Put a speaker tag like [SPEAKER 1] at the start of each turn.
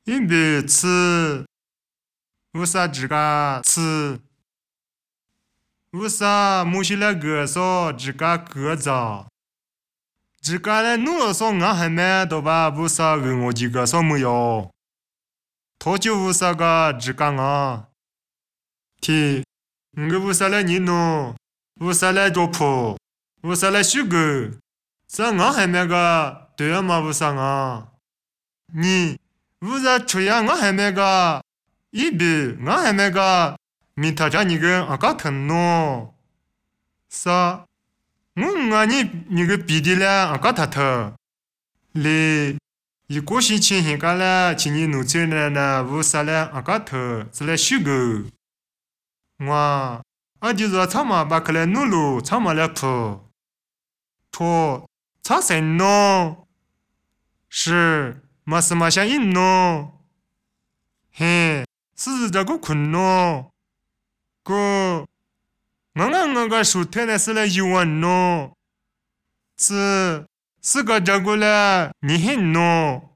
[SPEAKER 1] 因为吃，为啥这个吃？为啥木西那个说这个个子？这个嘞，努说俺还没到吧？为啥我这个说没有？他就为啥个这个啊？天，我为啥来你弄？为啥来做破？为啥来修个？这俺还没个对吗？为啥啊？你为啥吹呀？俺还没个一笔，俺还没个明他家你个俺个疼喏，啥？我你个鼻的嘞，俺个他疼，嘞，一个星期前个嘞，今年农村嘞呢，为啥嘞？俺个疼，是来修个，我，俺就说他妈把克来努路，他妈来破，托，他谁弄？是，嘛是嘛想应弄，嘿，是这个困弄，个。我个手头呢是来一万喏，是个这个嘞，你很喏。